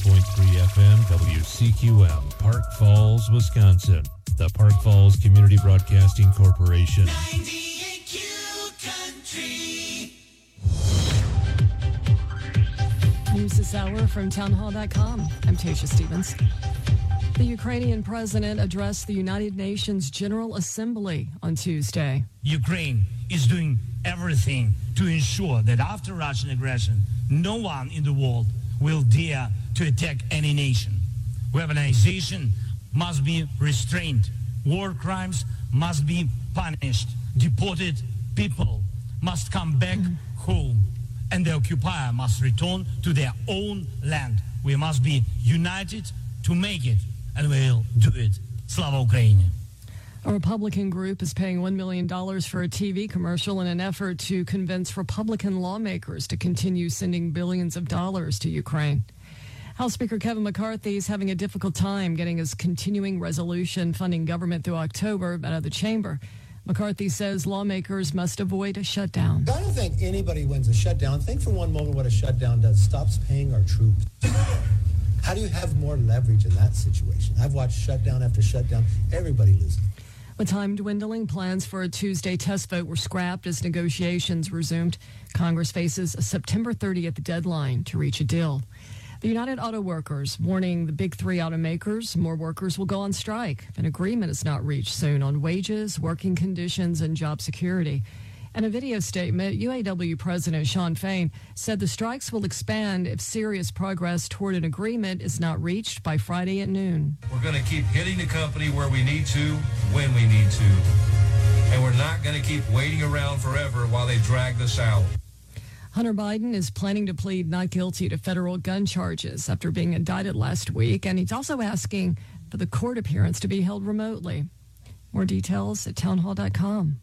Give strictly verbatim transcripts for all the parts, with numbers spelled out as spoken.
point three F M, W C Q M, Park Falls, Wisconsin. The Park Falls Community Broadcasting Corporation. ninety-eight Q Country. News this hour from townhall dot com. I'm Tasha Stevens. The Ukrainian president addressed the United Nations General Assembly on Tuesday. Ukraine is doing everything to ensure that after Russian aggression, no one in the world will dare to attack any nation. Weaponization must be restrained. War crimes must be punished. Deported people must come back mm-hmm. home. And the occupier must return to their own land. We must be united to make it, and we'll do it. Slava Ukraini. A Republican group is paying one million dollars for a T V commercial in an effort to convince Republican lawmakers to continue sending billions of dollars to Ukraine. House Speaker Kevin McCarthy is having a difficult time getting his continuing resolution funding government through October out of the chamber. McCarthy says lawmakers must avoid a shutdown. I don't think anybody wins a shutdown. Think for one moment what a shutdown does. Stops paying our troops. How do you have more leverage in that situation? I've watched shutdown after shutdown. Everybody loses. With time dwindling, plans for a Tuesday test vote were scrapped as negotiations resumed. Congress faces a September thirtieth deadline to reach a deal. The United Auto Workers warning the big three automakers more workers will go on strike if an agreement is not reached soon on wages, working conditions, and job security. In a video statement, U A W President Shawn Fain said the strikes will expand if serious progress toward an agreement is not reached by Friday at noon. We're going to keep hitting the company where we need to, when we need to. And we're not going to keep waiting around forever while they drag this out. Hunter Biden is planning to plead not guilty to federal gun charges after being indicted last week, and he's also asking for the court appearance to be held remotely. More details at townhall dot com.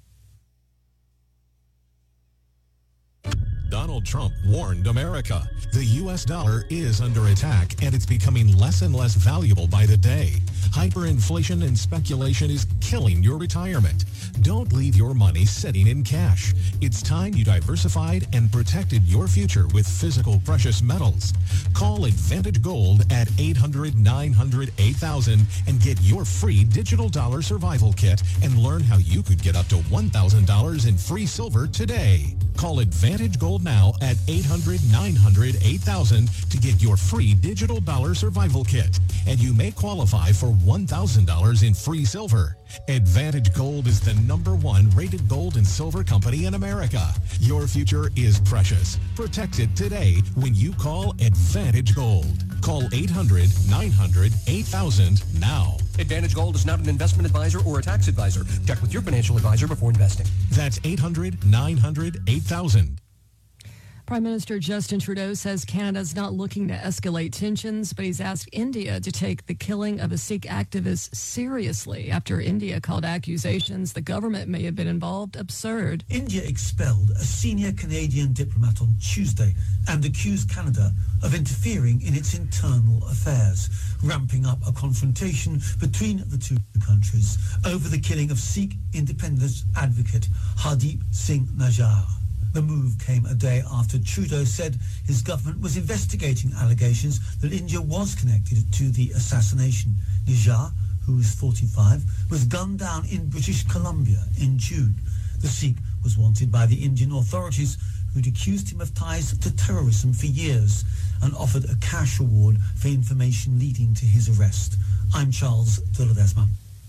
Donald Trump warned America. The U S dollar is under attack, and it's becoming less and less valuable by the day. Hyperinflation and speculation is killing your retirement. Don't leave your money sitting in cash. It's time you diversified and protected your future with physical precious metals. Call Advantage Gold at eight hundred, nine hundred, eight thousand and get your free digital dollar survival kit and learn how you could get up to one thousand dollars in free silver today. Call Advantage Gold now at eight hundred, nine hundred, eight thousand to get your free digital dollar survival kit. And you may qualify for one thousand dollars in free silver. Advantage Gold is the number one rated gold and silver company in America. Your future is precious. Protect it today when you call Advantage Gold. Call eight hundred, nine hundred, eight thousand now. Advantage Gold is not an investment advisor or a tax advisor. Check with your financial advisor before investing. That's eight hundred, nine hundred, eight thousand. Prime Minister Justin Trudeau says Canada is not looking to escalate tensions, but he's asked India to take the killing of a Sikh activist seriously after India called accusations the government may have been involved absurd. India expelled a senior Canadian diplomat on Tuesday and accused Canada of interfering in its internal affairs, ramping up a confrontation between the two countries over the killing of Sikh independence advocate Hardeep Singh Najjar. The move came a day after Trudeau said his government was investigating allegations that India was connected to the assassination. Najjar, who is forty-five, was gunned down in British Columbia in June. The Sikh was wanted by the Indian authorities, who'd accused him of ties to terrorism for years and offered a cash reward for information leading to his arrest. I'm Charles de Ledesma.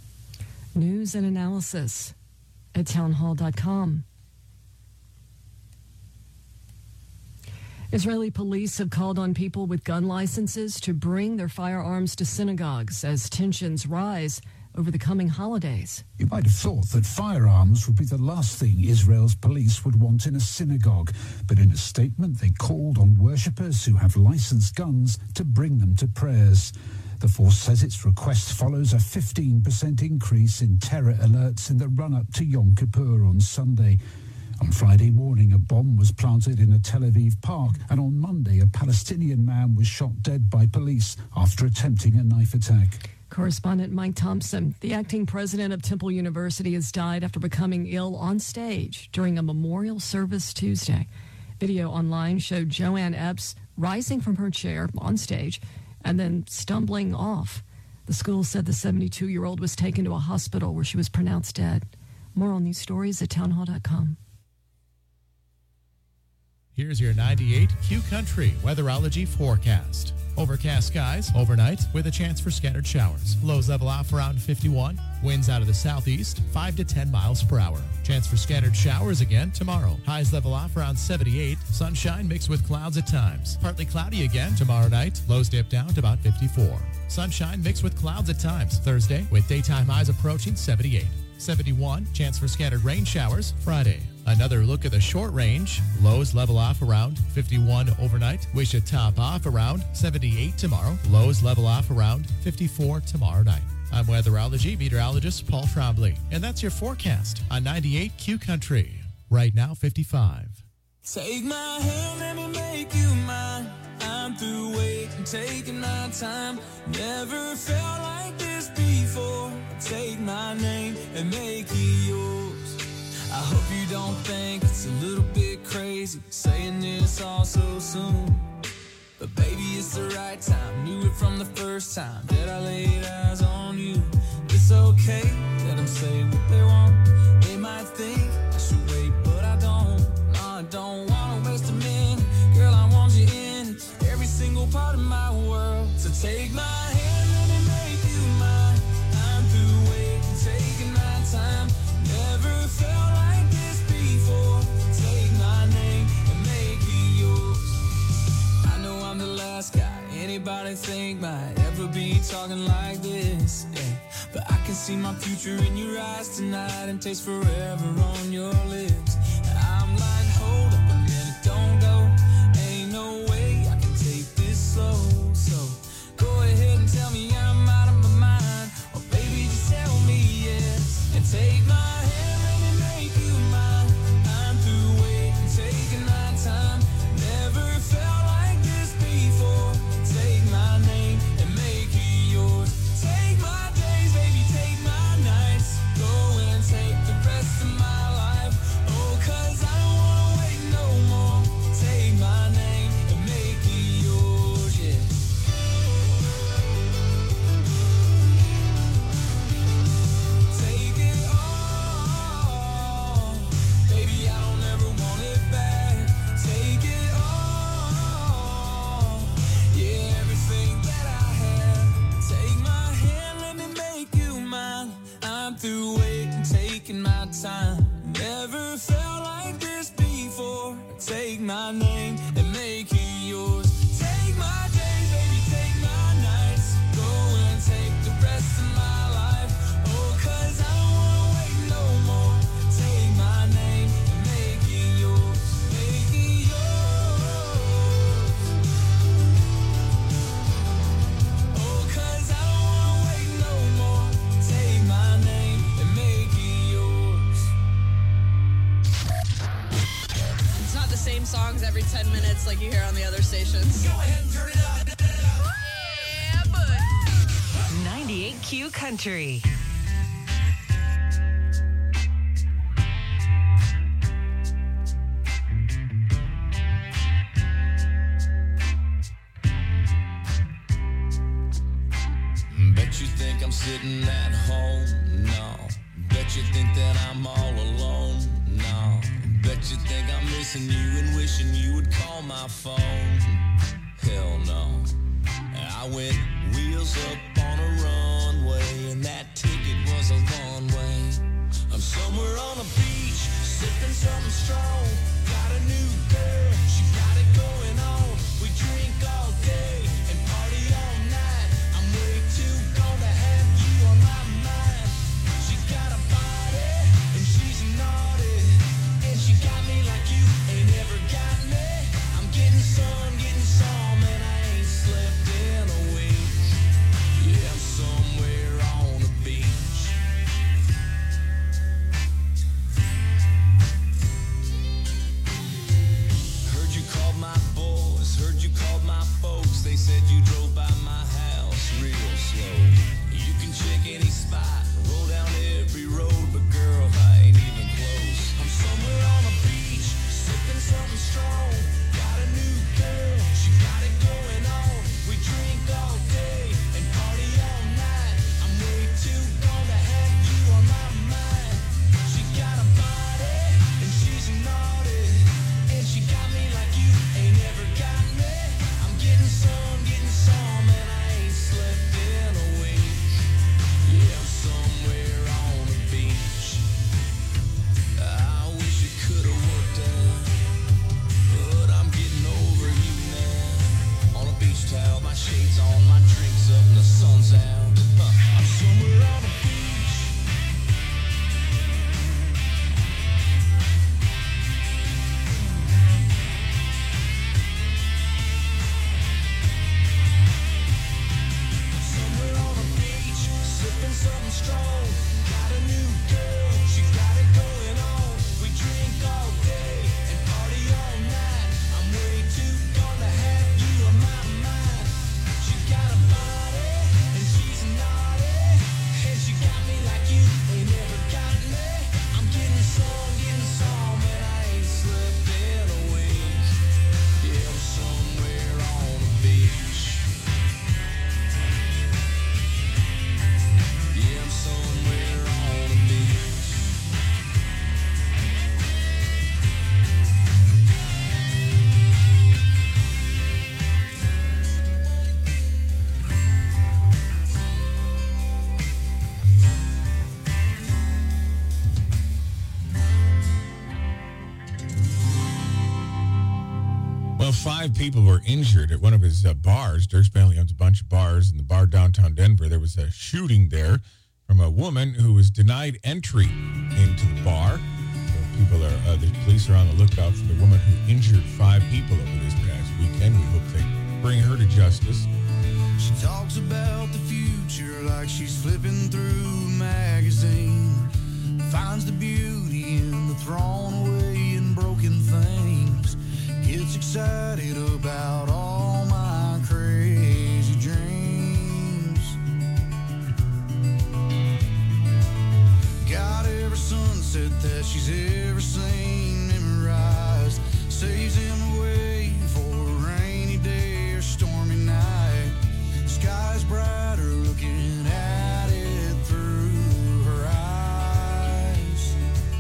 News and analysis at townhall dot com. Israeli police have called on people with gun licenses to bring their firearms to synagogues as tensions rise over the coming holidays. You might have thought that firearms would be the last thing Israel's police would want in a synagogue, but in a statement they called on worshippers who have licensed guns to bring them to prayers. The force says its request follows a fifteen percent increase in terror alerts in the run-up to Yom Kippur on Sunday. On Friday morning, a bomb was planted in a Tel Aviv park, and on Monday, a Palestinian man was shot dead by police after attempting a knife attack. Correspondent Mike Thompson, the acting president of Temple University, has died after becoming ill on stage during a memorial service Tuesday. Video online showed Joanne Epps rising from her chair on stage and then stumbling off. The school said the seventy-two-year-old was taken to a hospital where she was pronounced dead. More on these stories at townhall dot com. Here's your ninety-eight Q Country weatherology forecast. Overcast skies overnight with a chance for scattered showers. Lows level off around fifty-one. Winds out of the southeast, five to ten miles per hour. Chance for scattered showers again tomorrow. Highs level off around seventy-eight. Sunshine mixed with clouds at times. Partly cloudy again tomorrow night. Lows dip down to about fifty-four. Sunshine mixed with clouds at times. Thursday with daytime highs approaching seventy-eight. seventy-one. Chance for scattered rain showers Friday. Another look at the short range. Lows level off around fifty-one overnight. We should top off around seventy-eight tomorrow. Lows level off around fifty-four tomorrow night. I'm weatherology meteorologist Paul Trombley, and that's your forecast on ninety-eight Q Country. Right now, fifty-five. Take my hand, let me make you mine. I'm through waiting, taking my time. Never felt like this before. Take my name and make it yours. I hope you don't think it's a little bit crazy saying this all so soon. But baby, it's the right time. Knew it from the first time that I laid eyes on you. It's okay, let them say what they want. They might think I should wait, but I don't. No, I don't want to waste a minute. Girl, I want you in every single part of my world. So take my hand, let me make you mine. I'm through waiting, taking my time. Never felt like this before. Take my name and make it yours. I know I'm the last guy anybody think might ever be talking like this, yeah. But I can see my future in your eyes tonight and taste forever on your lips. I'm like, hold up a minute, don't go. Ain't no way I can take this slow. So go ahead and tell me I'm out of my mind, or baby just tell me yes and take my hand, let me make you mine. I'm through waiting, taking my time. Never felt like this before. Take my name and make it yours. Take my days, baby, take my nights. Go and take the rest of my life. Oh, cause I don't wanna wait no more. Take my name and make it yours, yeah. Take it all, baby, I don't ever want it back. Take it all, yeah, everything that I had. Take my hand, let me make you mine. I'm through waiting, taking my time. Never felt like this before. Take my name and make it yours. Take my days, baby, take my nights. Go and take the rest of my life. Oh, cause I don't wanna wait no more. Take my name and make it yours. Make it yours. Oh, cause I don't wanna wait no more. Take my name and make it yours. It's not the same songs every ten minutes like you hear on the other stations. Go ahead and turn it up. Yeah, bud. ninety-eight Q Country. Bet you think I'm sitting at home, no. Bet you think that I'm all alone, no. Bet you think I'm missing you and wishing you would call my phone. Hell no. I went wheels up on a runway, and that ticket was a one way. I'm somewhere on a beach, sipping something strong. Got a new girl, she got it going on. We drink all day and party all night. I'm way too gone to have you on my mind. She got a body and she's naughty, and she got me like you ain't ever got me. I'm getting some, getting some, and I ain't slept in a week. Yeah, I'm somewhere on the beach. Heard you called my boys, heard you called my folks. They said you drove by my house real slow. You can check any spot, roll down every road, but girl, I ain't even close. I'm somewhere on a beach, sipping something strong. Got a new girl, she got it going on. We drink all Well, five people were injured at one of his uh, bars. Dierks Bentley owns a bunch of bars. In the bar downtown Denver, there was a shooting there from a woman who was denied entry into the bar. So people are, uh, the police are on the lookout for the woman who injured five people over this past weekend. We hope they bring her to justice. She talks about the future like she's flipping through a magazine. Finds the beauty in the thrown away and broken things. Gets excited about all my crazy dreams. Got every sunset that she's ever seen memorized. Saves him away for a rainy day or stormy night. Sky's brighter looking at it through her eyes.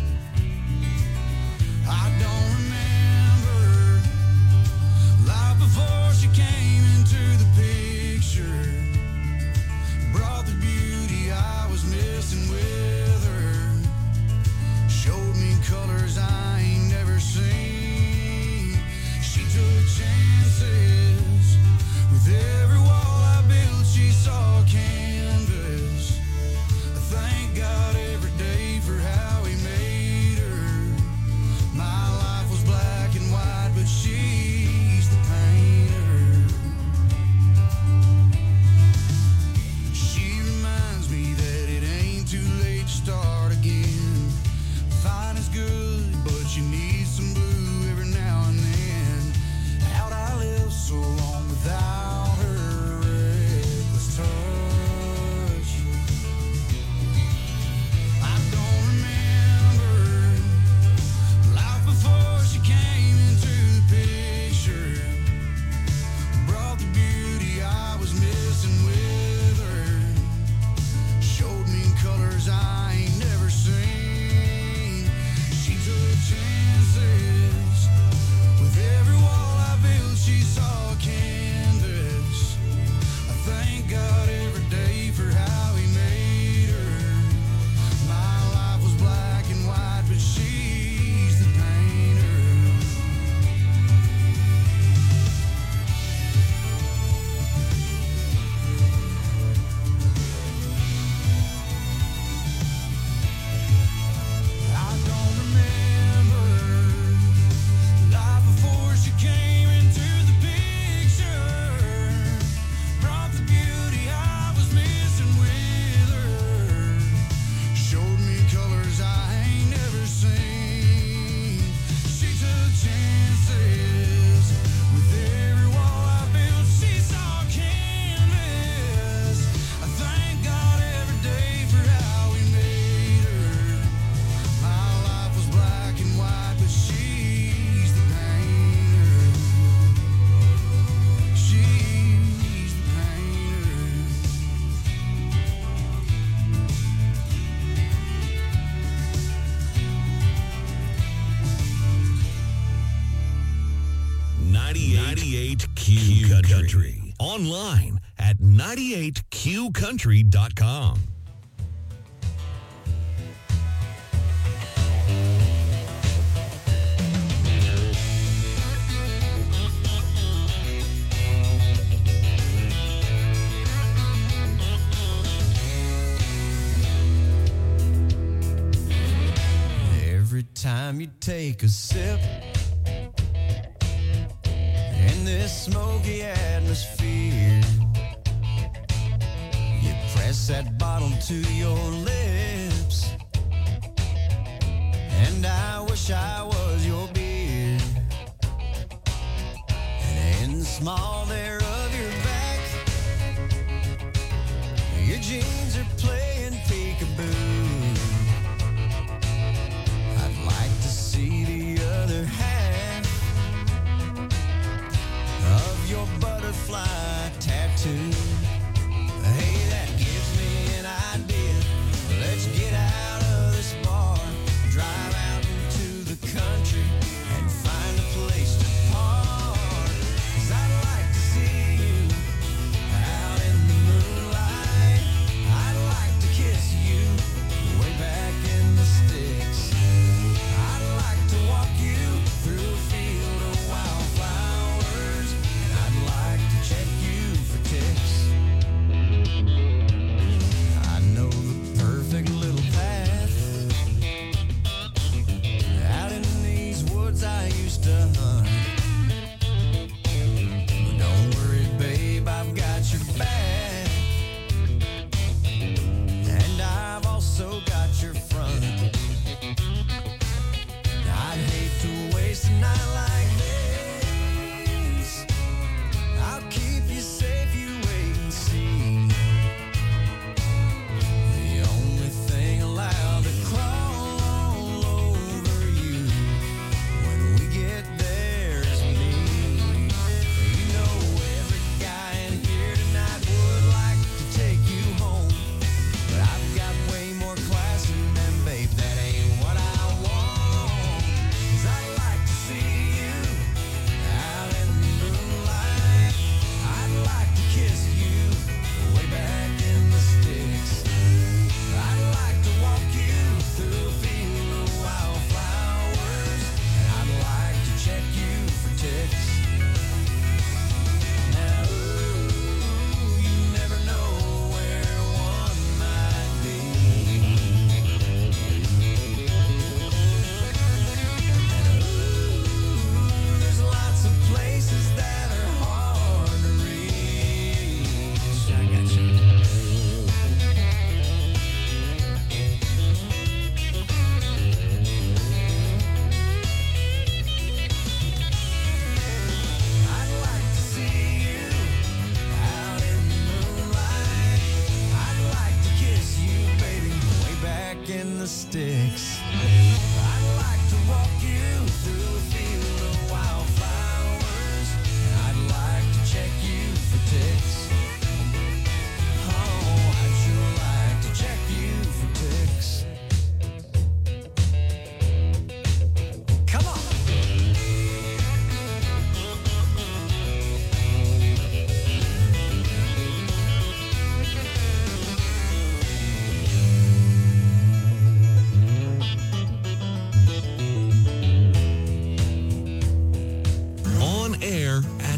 I don't remember life before she came into the picture. Brought the beauty I was missing with her. Showed me colors I ain't never seen. She took chances with every wall I built. She saw canvas. I thank God every day for how he made her. My life was black and white, but she's the painter. She reminds me that it ain't too late to start again. Fine is good, but you need some blue every now and then. How'd I live so long without her reckless touch? I don't remember life before she came into the picture. Brought the beauty I was missing with her. Showed me colors I ain't never seen. She took chances with every wall I built. She saw canvas. I thank God every day for how he made her. My life was black and white, but she's the painter. I don't remember life before she came into the picture. Brought the beauty I was missing with her. Showed me colors I ain't never seen. She took chances with every wall I built. She saw canvas. I thank God every day for how he made her. My life was black and white, but she's the painter. She's the painter. ninety-eight Q Country. Online at ninety-eight Q country dot com. Every time you take a sip in this smoky atmosphere, you press that bottle to your lips, and I wish I was your beer. And in the small there of your back, your jeans are playing peekaboo. I'd like to see the other half of your butterfly tattoo. Hey, that gives me an idea. Let's get out of this bar, drive out into the country, and find a place to park. 'Cause I'd like to see you out in the moonlight. I'd like to kiss you way back in the sticks. I'd like to walk you through a field of wildflowers.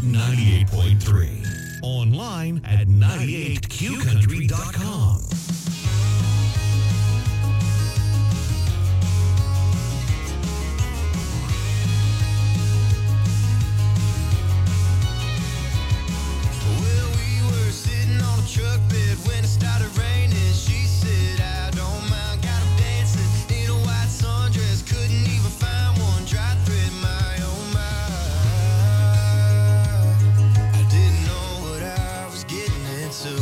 ninety-eight point three. Online at ninety-eight q country dot com. Well, we were sitting on a truck bed when it started raining. She said, I don't mind, got him dancing in a white sundress. Couldn't even find one dry thread, my oh my. I didn't know what I was getting into.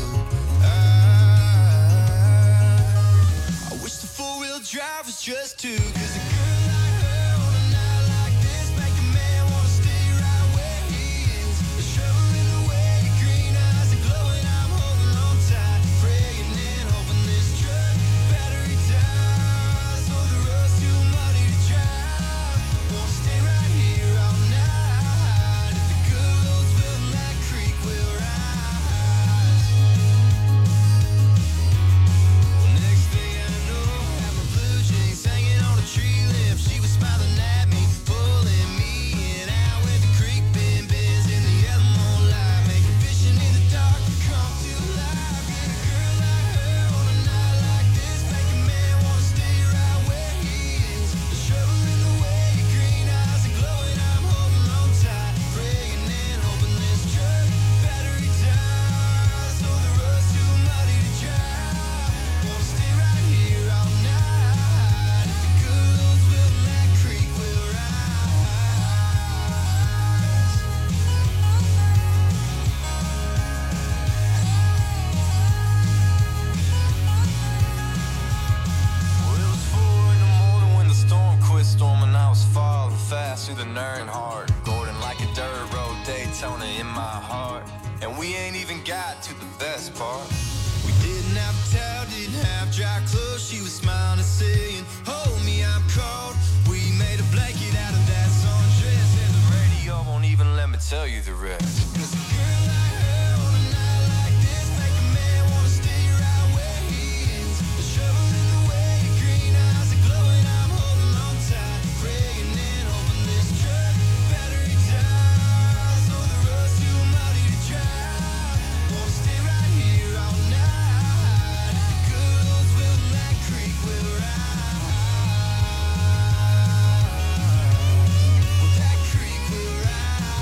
I, I wish the four-wheel drive was just two, 'cause a girl like her on a night like this make a man wanna stay right where he is. The trouble in the way your green eyes are glowing, I'm holding on tight, praying and hoping this truck battery dies. Oh, the road's too muddy to drive. Wanna stay right here all night. If the good roads will in that creek will rise. Well, next thing I know, I have my blue jeans hanging on a tree limb. She was smiling at me, pulling me in out with the creek bend bends in the yellow moonlight, making vision in the dark come to life. And a girl like her on a night like this make a man wanna stay right where he is. The trouble in the way your green eyes are glowing, I'm holding on tight, praying and hoping this truck battery dies. Oh, the road's too muddy to drive. Wanna stay right here all night. If the good roads will in that creek will rise. Well, it was four in the morning when the storm quit storming. I was falling fast through the Earnhardt, Gordon like a dirt road, Daytona in my heart. And we ain't even got to the best part. We didn't have a towel, didn't have dry clothes. She was smiling and saying, hold me, I'm cold. We made a blanket out of that sundress, and the radio won't even let me tell you the rest. 'Cause a girl like her on a night like this make a man wanna stay right where he is. The trouble in the way your green eyes are glowing, I'm holding on tight, praying and hoping this truck battery dies. Oh, the road's too muddy to drive. Wanna stay right here all night. If the good roads will in that creek will rise. Well, that creek will rise.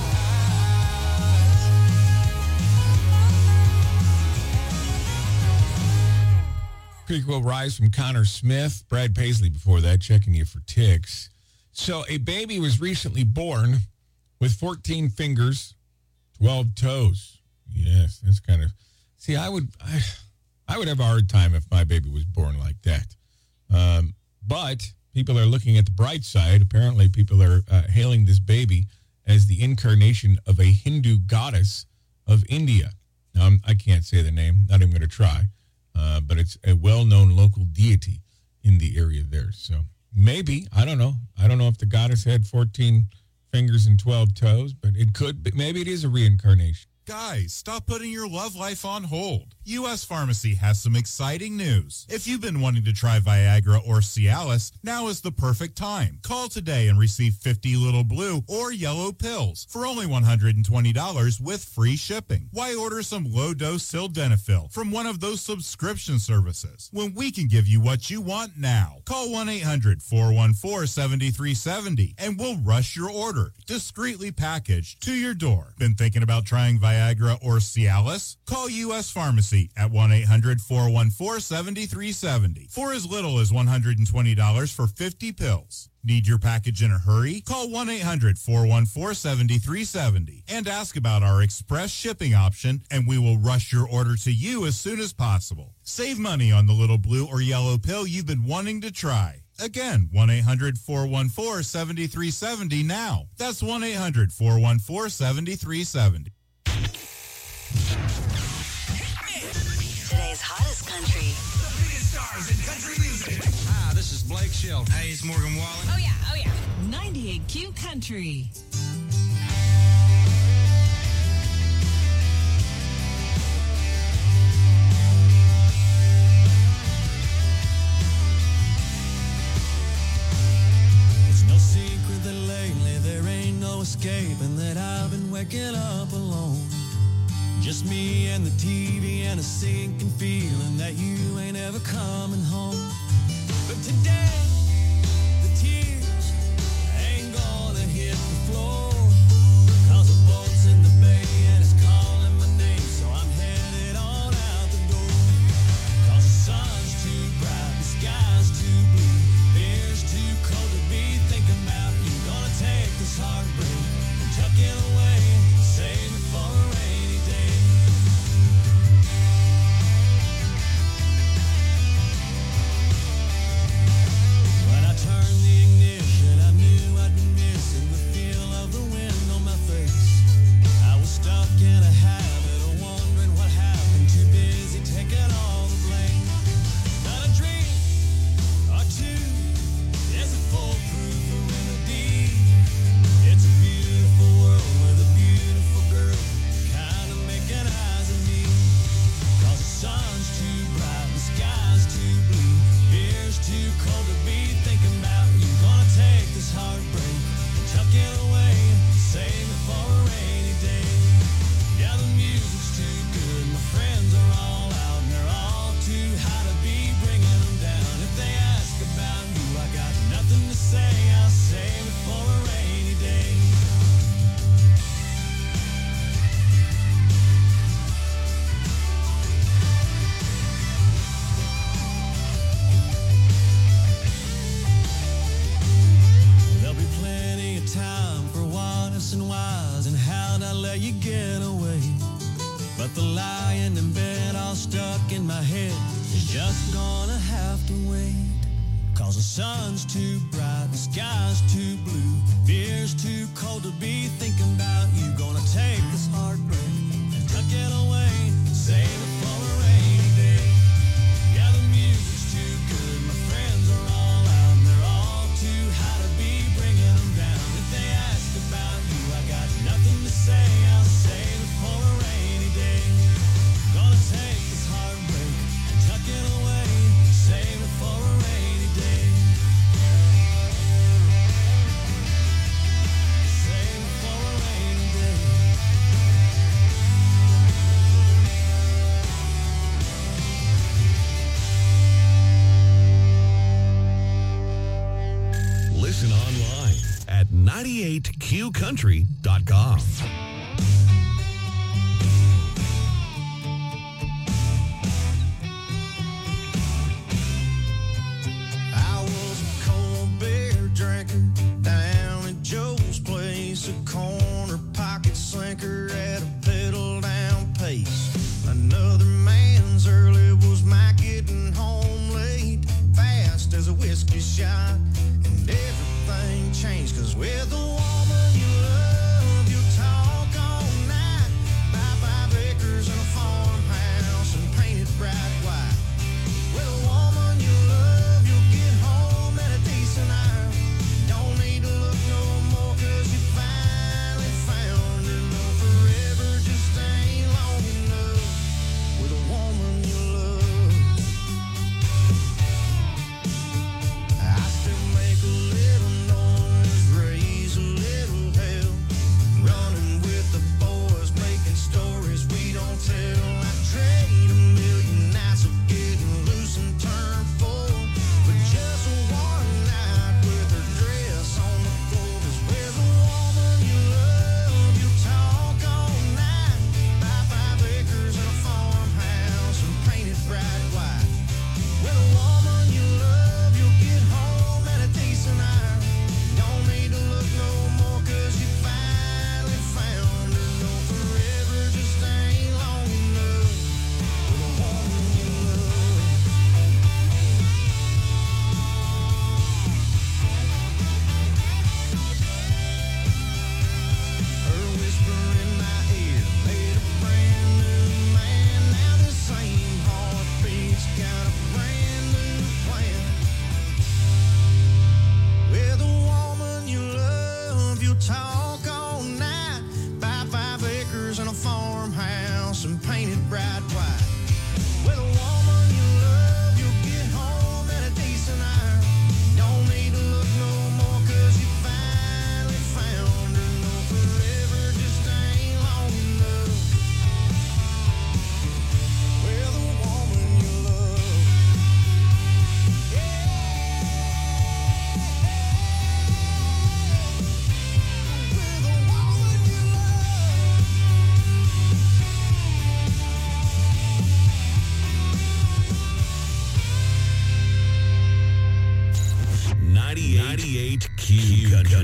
Creek Will Rise from Connor Smith. Brad Paisley before that, checking you for ticks. So a baby was recently born with fourteen fingers, twelve toes. Yes, that's kind of... See, I would I, I would have a hard time if my baby was born like that. Um, but people are looking at the bright side. Apparently, people are uh, hailing this baby as the incarnation of a Hindu goddess of India. Now, I'm, I can't say the name. Not even going to try. Uh, but it's a well-known local deity in the area there. So maybe, I don't know. I don't know if the goddess had fourteen fingers and twelve toes, but it could be. Maybe it is a reincarnation. Guys, stop putting your love life on hold. U S Pharmacy has some exciting news. If you've been wanting to try Viagra or Cialis, now is the perfect time. Call today and receive fifty little blue or yellow pills for only one hundred twenty dollars with free shipping. Why order some low-dose sildenafil from one of those subscription services when we can give you what you want now? Call one eight hundred four one four seven three seven zero and we'll rush your order, discreetly packaged, to your door. Been thinking about trying Viagra or Cialis? Call U S Pharmacy at one eight hundred four one four seven three seven zero for as little as one hundred twenty dollars for fifty pills. Need your package in a hurry? Call one eight hundred four one four seven three seven zero and ask about our express shipping option, and we will rush your order to you as soon as possible. Save money on the little blue or yellow pill you've been wanting to try. Again, one eight hundred four one four seven three seven zero now. That's one eight hundred four one four seven three seven zero. Today's hottest country. The biggest stars in country music. Hi, this is Blake Shelton. Hey, it's Morgan Wallen. Oh, yeah, oh, yeah. ninety-eight Q Country. It's no secret that lately there ain't no escaping that I've been waking up and the T V and a sinking feeling that you ain't ever coming home. But today, the tears ain't gonna hit the floor, 'cause the boat's in the bay and it's calling my name, so I'm headed on out the door. 'Cause the sun's too bright, the sky's too blue, beer's too cold to be thinking about you. Gonna take this heartbreak and tuck it away, save it for a rainy day. When I turned the ignition, I knew I'd been missing the feel of the wind on my face. I was stuck in a habit of wondering what happened, too busy taking all the blame. Not a dream or two is a foolproof remedy. It's a beautiful world with a beautiful girl, kind of making eyes at me. 'Cause the sun's too bright, the sky's too blue, beer's too cold to be thinking about you. Gonna take this heartbreak and tuck it away, save it for a rainy day. Yeah, the music's too good, my friends are all out, and they're all too high to be bringing them down. If they ask about you, I got nothing to say, I'll save it for a rainy day. There'll be plenty of time for what's and whys and how'd I let you get away. But the lying in bed all stuck in my head is just gonna have to wait. 'Cause the sun's too bright, the sky's too blue, beer's too cold to be thinking about you. Gonna take this heartbreak and tuck it away, save it for a rainy day. Yeah, the music's too good, my friends are all out, and they're all too high to be bringing them down. If they ask about you, I got nothing to say, I'll save it for a rainy day. Gonna take this heartbreak and tuck it away, save it for a rainy day. Save it for a rainy day. Listen online at ninety-eight q country dot com. I was a cold beer drinker down at Joe's place, a corner pocket slinker at a pedal down pace. Another man's early was my getting home late, fast as a whiskey shot, and everything changed. 'Cause with a woman you love, you talk all night, buy five acres and a farmhouse and paint it bright white. With a woman you love, you'll get home at a decent hour. Don't need to look no more, 'cause you finally found her. No, forever just ain't long enough with a woman you love. I still make a little noise, raise a little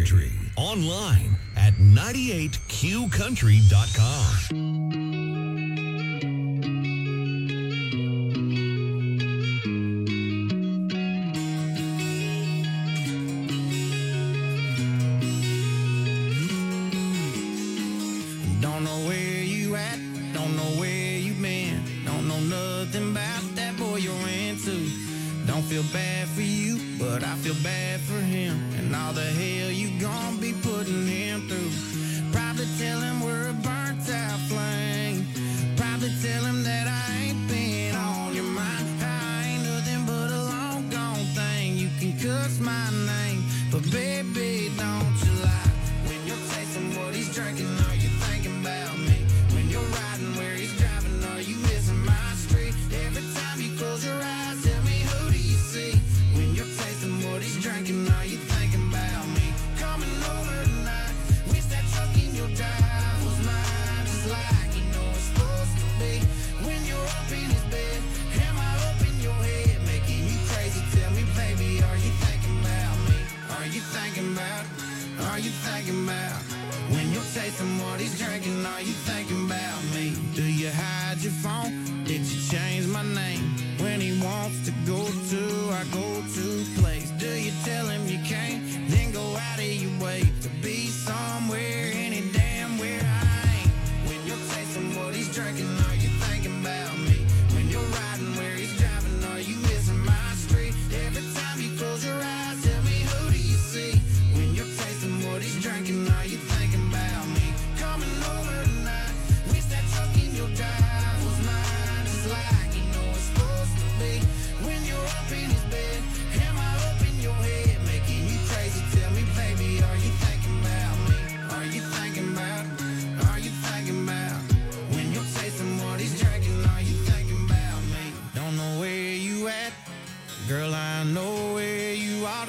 Country. Online at ninety-eight Q country dot com. Don't know where you at, don't know where you been, don't know nothing about that boy you're into. Don't feel bad for you, but I feel bad for him, and all the hell you gon' be putting him through. Probably tell him we're a burnt out flame, probably tell him that I ain't been on your mind. I ain't nothing but a long gone thing, you can cuss my name, but baby don't you lie. When you're tasting what he's drinking, are you thinking about me? When you're riding where he's driving, are you missing my street? Every time you close your eyes, tell me who do you see? When you're tasting what he's drinking, are you thinking about me? Coming over tonight, wish that truck in your drive was mine, just like you know it's supposed to be. When you're up in his bed, am I up in your head, making you crazy? Tell me, baby, are you thinking about me? Are you thinking about? Are you thinking about? When you're tasting what he's drinking, are you thinking about me? Do you hide your phone? Did you change my name? When he wants to go to our go-to place, do you tell him you can't? Then go out of your way to be somewhere, any damn where I ain't. When you're tasting what he's drinking, are you thinking about me? When you're riding where he's driving, are you missing my street? Every time you close your eyes, tell me who do you see? When you're tasting what he's drinking, are you thinking about me? Coming over tonight, wish that truck in your drive was mine, just like you know it's supposed to be. When you're up in his bed, am I up in your head, making you crazy? Tell me, baby, are you thinking about me? Are you thinking about? Are you thinking about? When you're tasting what he's drinking, are you thinking about me? Don't know where you at, girl, I know where you ought to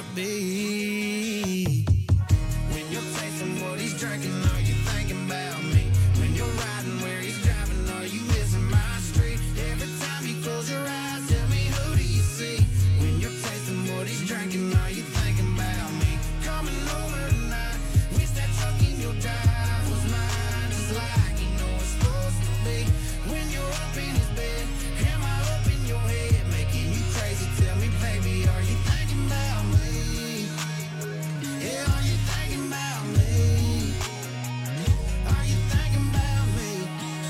be. When you're tasting what he's drinking, are you thinking about me? When you're riding where he's driving, are you missing my street? Every time you close your eyes, tell me who do you see? When you're tasting what he's drinking, are you thinking about me? Coming over tonight, wish that truck in your drive was mine, just like you know it's supposed to be. When you're up in his bed, am I up in your head, making you crazy? Tell me, baby, are you thinking about me? Yeah, are you thinking about me? Are you thinking about me?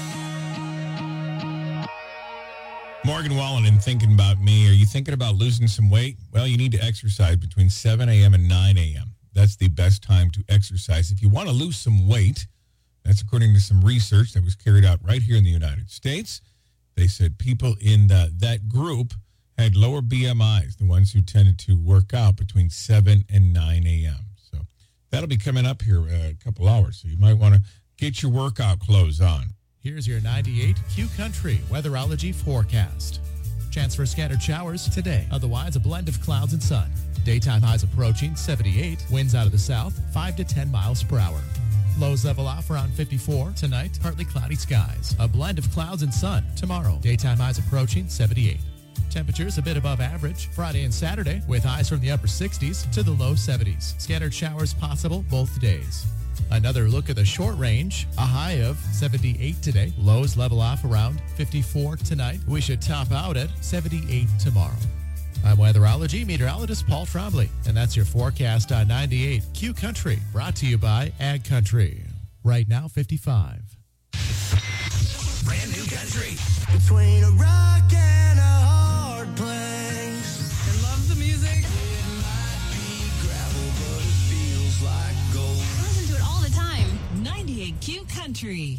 Morgan Wallen and Thinking About Me. Are you thinking about losing some weight? Well, you need to exercise between seven a.m. and nine a.m. That's the best time to exercise. If you want to lose some weight, that's according to some research that was carried out right here in the United States. They said people in the, that group had lower B M Is, the ones who tended to work out between seven and nine a.m. So that'll be coming up here uh, a couple hours. So you might want to get your workout clothes on. Here's your ninety-eight Q Country weatherology forecast. Chance for scattered showers today. Otherwise, a blend of clouds and sun. Daytime highs approaching seventy-eight. Winds out of the south, five to ten miles per hour. Lows level off around fifty-four. Tonight, partly cloudy skies. A blend of clouds and sun. Tomorrow, daytime highs approaching seventy-eight. Temperatures a bit above average Friday and Saturday, with highs from the upper sixties to the low seventies. Scattered showers possible both days. Another look at the short range, a high of seventy-eight today. Lows level off around fifty-four tonight. We should top out at seventy-eight tomorrow. I'm weatherology meteorologist Paul Trombley, and that's your forecast on ninety-eight Q Country, brought to you by Ag Country. Right now, fifty-five. Brand new country. Between a rock and a hard place. I love the music. It might be gravel, but it feels like gold. I listen to it all the time. ninety-eight Q Country.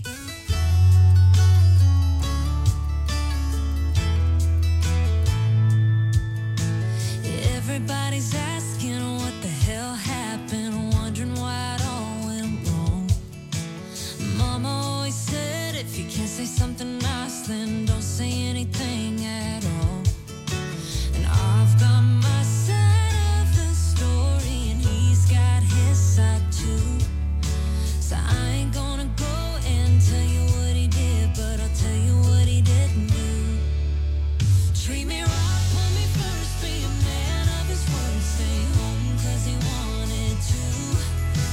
Everybody's asking what the hell happened, wondering why it all went wrong. Mama always said if you can't say something nice, then don't say anything at all. And I've got my side of the story, and he's got his side too. So I ain't gonna go and tell you what he did, but I'll tell you what he didn't do. Treat me right, put me first, be a man of his word, stay home cause he wanted to.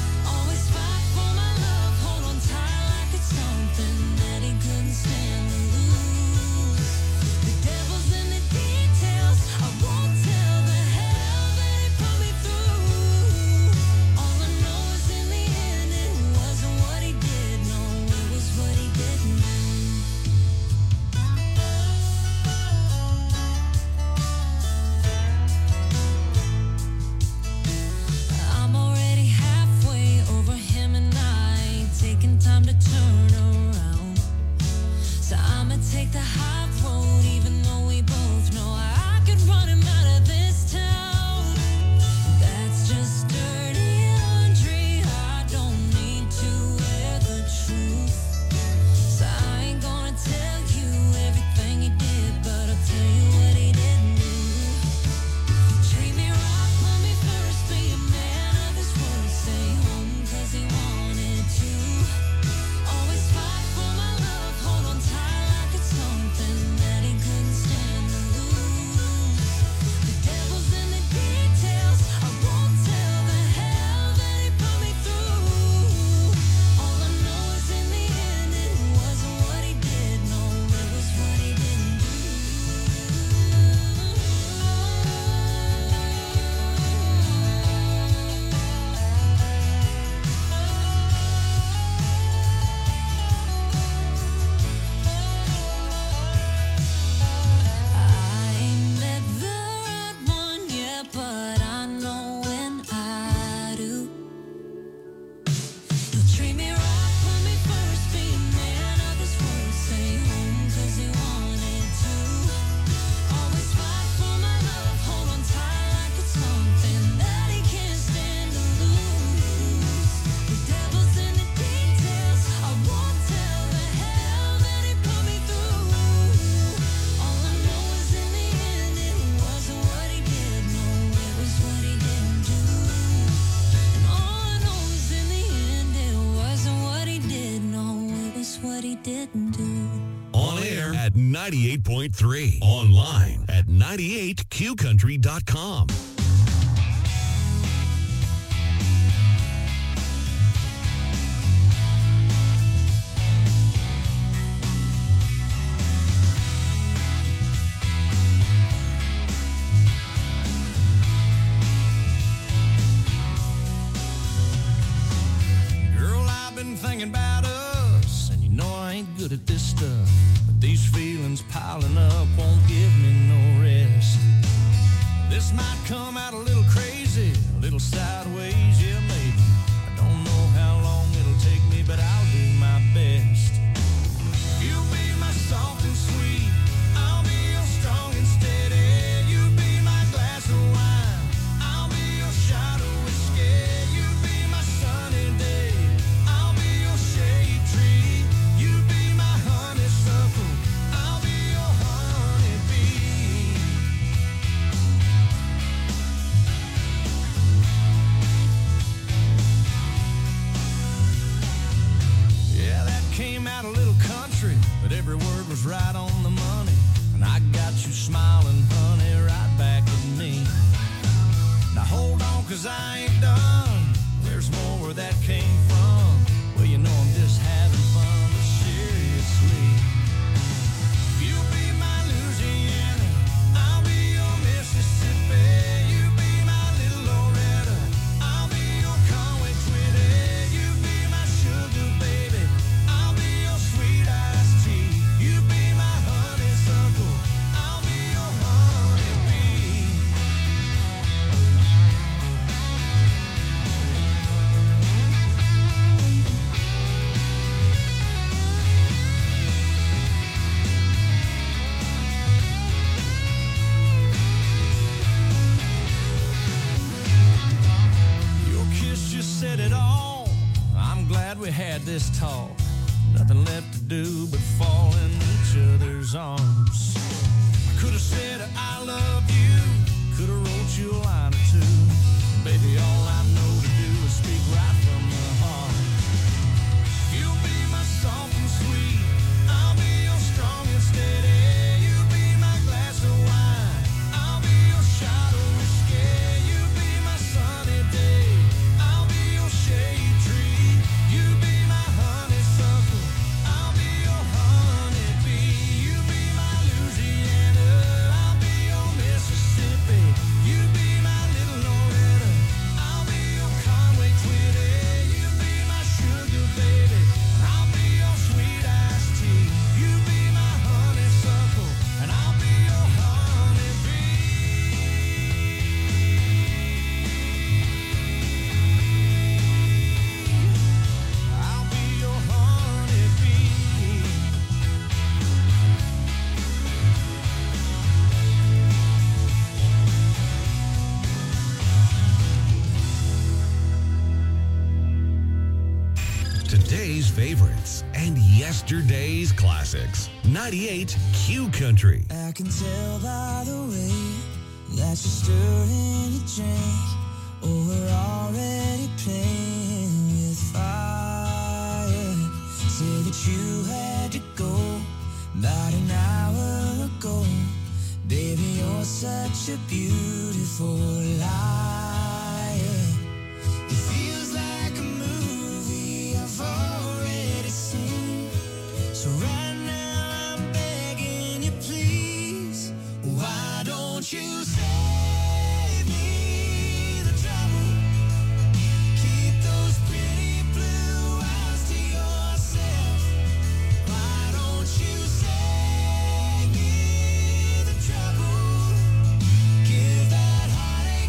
we didn't do. On air at ninety-eight point three. Online at ninety-eight Q country dot com. Thinking about us, and you know I ain't good at this stuff, but these feelings piling up won't give me no rest. This might come out a little crazy, a little sideways, yeah maybe. I don't know how long it'll take me, but I'll do my best. You'll be my soft and sweet, I'll be your strong and steady. You'll be my glass of wine, I'll be your shot of whiskey. You'll be my sunny day, shade tree. You be my honeysuckle, I'll be your honeybee. Yeah, that came out a little country, but every word was right on the money. And I got you smiling, honey, right back at me. Now hold on, cause I ain't done. There's more where that came from. Well, you know I'm just having fun, but seriously. You'll be my Louisiana, I'll be your Mississippi. You be my little Loretta, I'll be your Conway Twitty. You be my sugar baby, I'll be your sweet iced tea. You be my honeysuckle, I'll be your honeybee. Said it all. I'm glad we had this talk. Nothing left to do but fall in each other's arms. I could have said I love you, could have wrote you a line or two. Baby, all I know to do is speak right from the heart. You'll be my soft and sweet, I'll be your strong and steady. You be my glass of wine, I'll be your shot of whiskey. You be my sunny day, shade tree. You be my honeysuckle, I'll be your honeybee. You be my Louisiana, I'll be your Mississippi. You be my little Loretta, I'll be your Conway Twitty. You be my sugar baby, I'll be your sweet iced tea. You be my honeysuckle, and I'll be your honeybee. Today's favorites and yesterday's classics. ninety-eight Q Country. I can tell by the way that you're stirring your drink. Oh, we're already playing with fire. Say that you had to go about an hour ago. Baby, you're such a beautiful liar. It feels like a movie I've already seen. So right now I'm begging you, please. Why don't you save me the trouble? Keep those pretty blue eyes to yourself. Why don't you save me the trouble? Give that heartache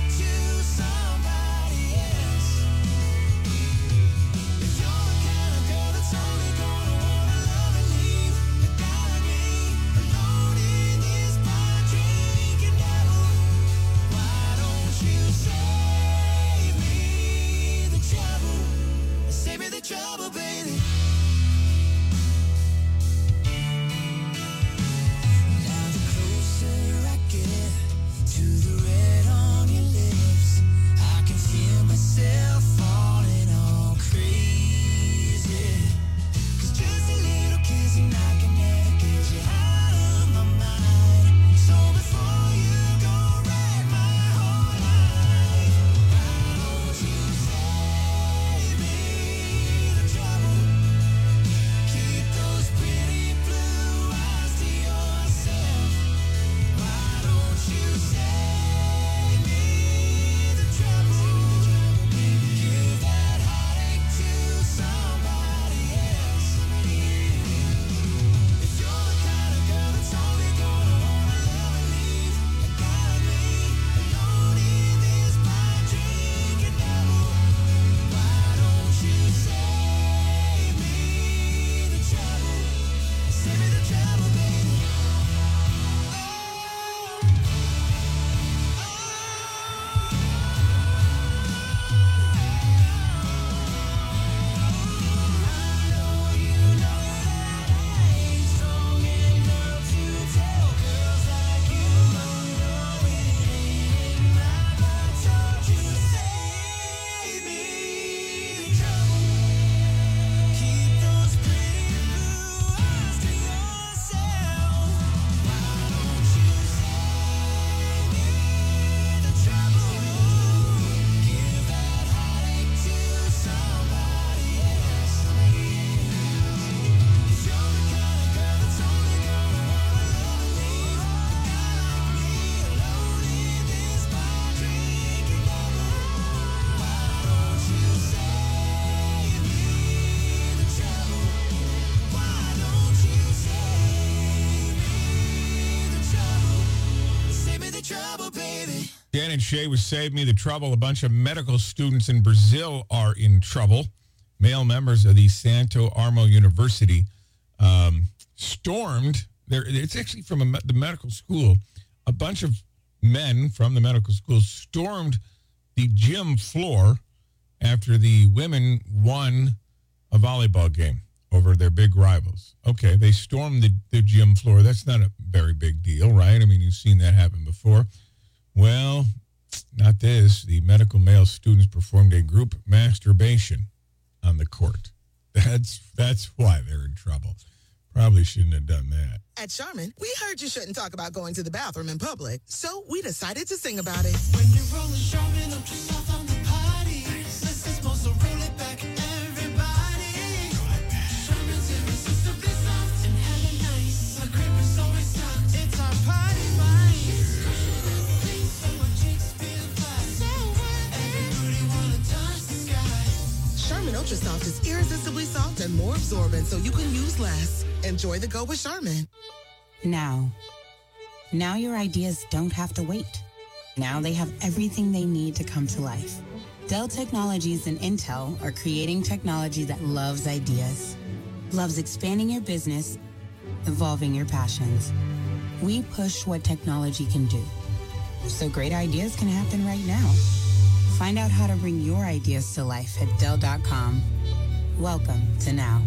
and Shay was Save Me the Trouble. A bunch of medical students in Brazil are in trouble. Male members of the Santo Armo University um, stormed. There, it's actually from a, the medical school. A bunch of men from the medical school stormed the gym floor after the women won a volleyball game over their big rivals. Okay, they stormed the, the gym floor. That's not a very big deal, right? I mean, you've seen that happen before. Well, not this. The medical male students performed a group masturbation on the court. That's that's why they're in trouble. Probably shouldn't have done that. At Charmin, we heard you shouldn't talk about going to the bathroom in public, so we decided to sing about it. When you're rolling Charmin up yourself on the party, this is supposed to roll it back, everybody. Charmin's irresistibly soft and hella nice. The grip is always soft. It's our party wine. So my cheeks feel fly. So everybody wanna touch the sky. Charmin Ultra Soft is irresistibly soft and more absorbent, so you can use less. Enjoy the go with Charmin. Now. Now your ideas don't have to wait. Now they have everything they need to come to life. Dell Technologies and Intel are creating technology that loves ideas, loves expanding your business, evolving your passions. We push what technology can do, so great ideas can happen right now. Find out how to bring your ideas to life at Dell dot com. Welcome to Now.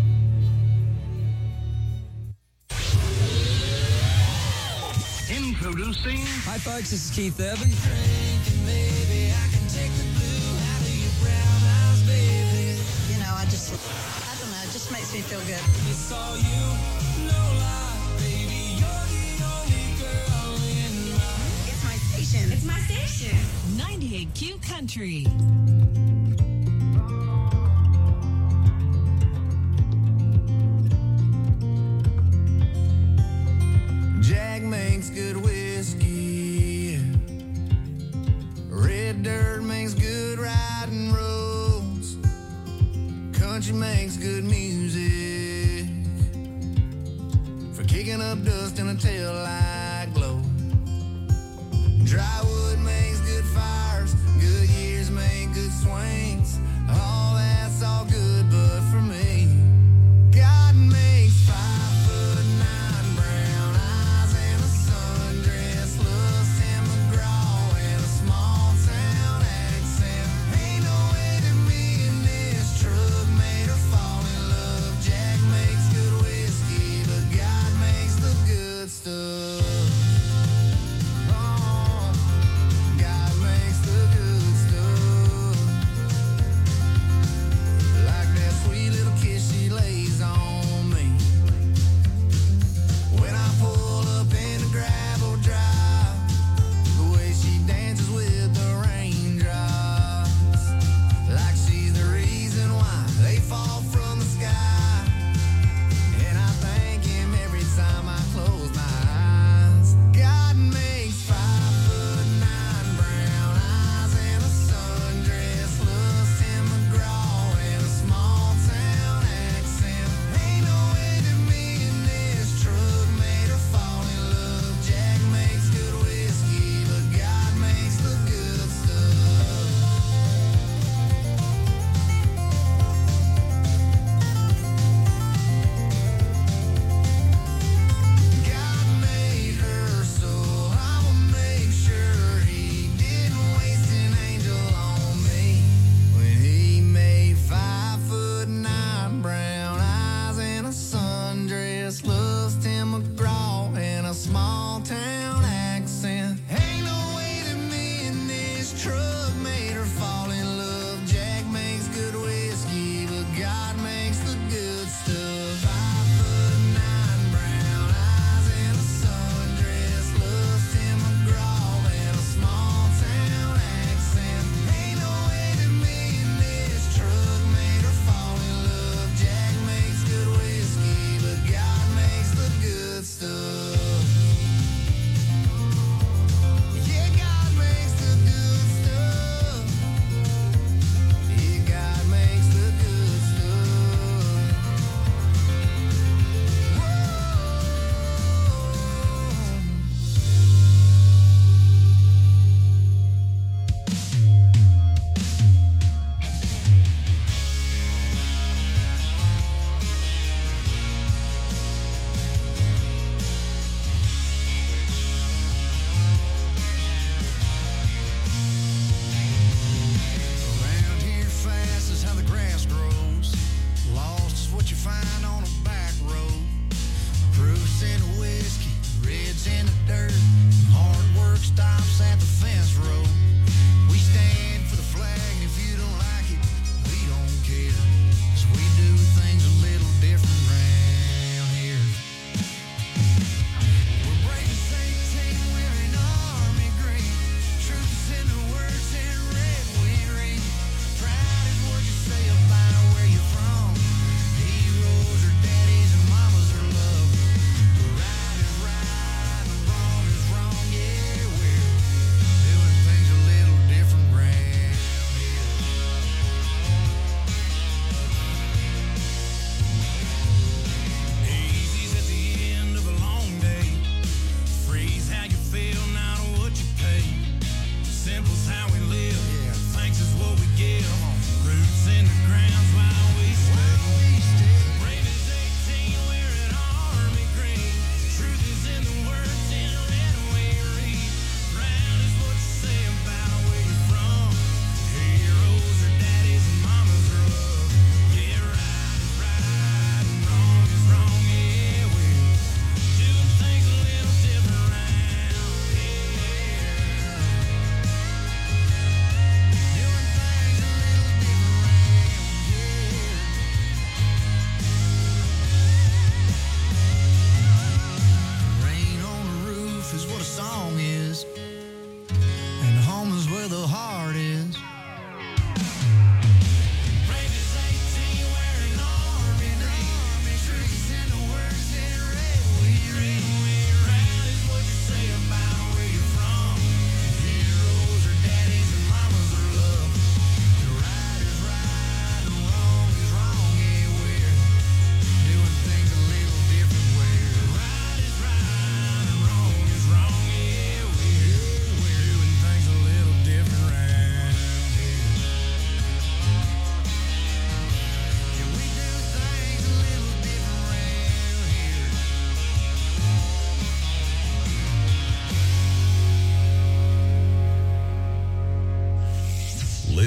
Introducing. Hi, folks. This is Keith Urban. Drinking, maybe I can take the blue out of your brown eyes, baby. You know, I just, I don't know, it just makes me feel good. It's all you, no lie, baby. You're the only girl in my... It's my station. It's my station. ninety-eight Q Country. Jack makes good whiskey. Red dirt makes good riding roads. Country makes good music for kicking up dust in a tail light glow. Dry wood makes good fires. Good years make good swings. All that's all good, but for me, God makes five foot nine brown eyes and a sundress looks Tim McGraw and a small town accent. Ain't no way that me and this truck made her fall in love. Jack makes good whiskey, but God makes the good stuff.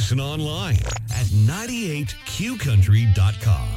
Listen online at ninety-eight Q country dot com.